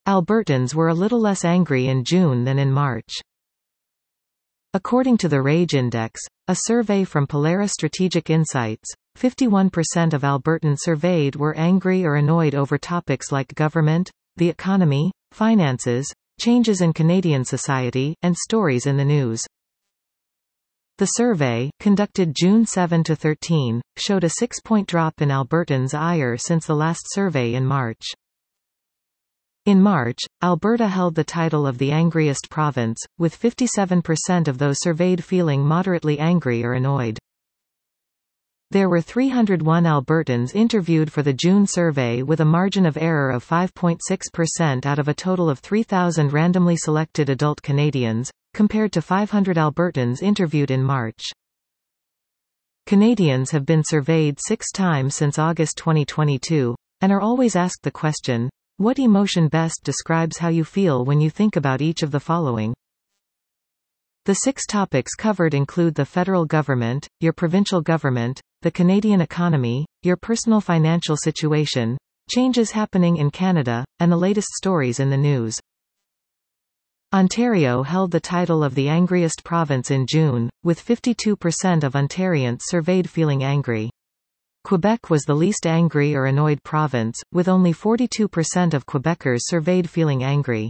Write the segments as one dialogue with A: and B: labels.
A: Albertans were a little less angry in June than in March. According to the Rage Index, a survey from Polaris Strategic Insights, 51% of Albertans surveyed were angry or annoyed over topics like government, the economy, finances, changes in Canadian society, and stories in the news. The survey, conducted June 7 to 13, showed a 6-point drop in Albertans' ire since the last survey in March. In March, Alberta held the title of the angriest province, with 57% of those surveyed feeling moderately angry or annoyed. There were 301 Albertans interviewed for the June survey with a margin of error of 5.6% out of a total of 3,000 randomly selected adult Canadians, compared to 500 Albertans interviewed in March. Canadians have been surveyed 6 times since August 2022, and are always asked the question, what emotion best describes how you feel when you think about each of the following? The 6 topics covered include the federal government, your provincial government, the Canadian economy, your personal financial situation, changes happening in Canada, and the latest stories in the news. Ontario held the title of the angriest province in June, with 52% of Ontarians surveyed feeling angry. Quebec was the least angry or annoyed province, with only 42% of Quebecers surveyed feeling angry.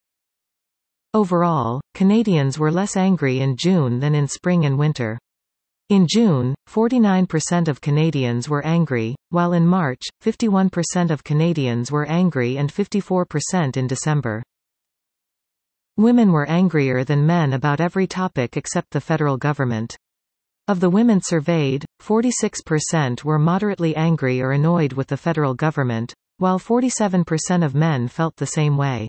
A: Overall, Canadians were less angry in June than in spring and winter. In June, 49% of Canadians were angry, while in March, 51% of Canadians were angry and 54% in December. Women were angrier than men about every topic except the federal government. Of the women surveyed, 46% were moderately angry or annoyed with the federal government, while 47% of men felt the same way.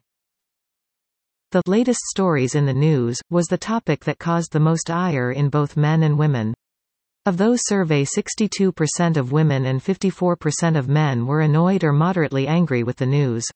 A: The latest stories in the news was the topic that caused the most ire in both men and women. Of those surveyed, 62% of women and 54% of men were annoyed or moderately angry with the news.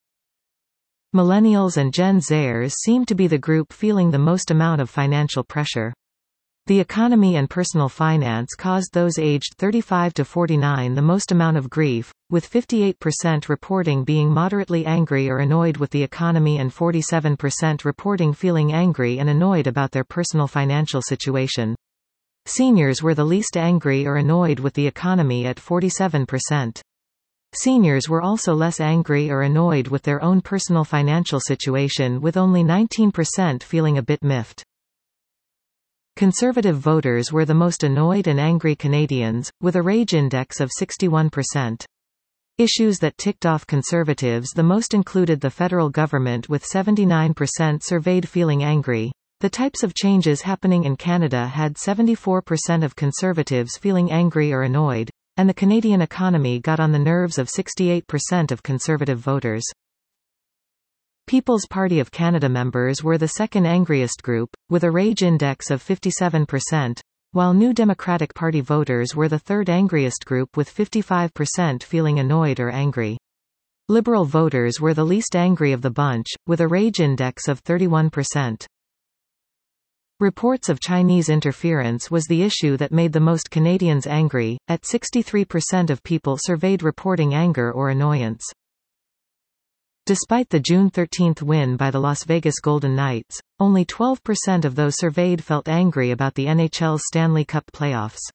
A: Millennials and Gen Zers seem to be the group feeling the most amount of financial pressure. The economy and personal finance caused those aged 35 to 49 the most amount of grief, with 58% reporting being moderately angry or annoyed with the economy and 47% reporting feeling angry and annoyed about their personal financial situation. Seniors were the least angry or annoyed with the economy at 47%. Seniors were also less angry or annoyed with their own personal financial situation, with only 19% feeling a bit miffed. Conservative voters were the most annoyed and angry Canadians, with a rage index of 61%. Issues that ticked off Conservatives the most included the federal government, with 79% surveyed feeling angry. The types of changes happening in Canada had 74% of Conservatives feeling angry or annoyed, and the Canadian economy got on the nerves of 68% of Conservative voters. People's Party of Canada members were the second angriest group, with a rage index of 57%, while New Democratic Party voters were the third angriest group, with 55% feeling annoyed or angry. Liberal voters were the least angry of the bunch, with a rage index of 31%. Reports of Chinese interference was the issue that made the most Canadians angry, at 63% of people surveyed reporting anger or annoyance. Despite the June 13 win by the Las Vegas Golden Knights, only 12% of those surveyed felt angry about the NHL's Stanley Cup playoffs.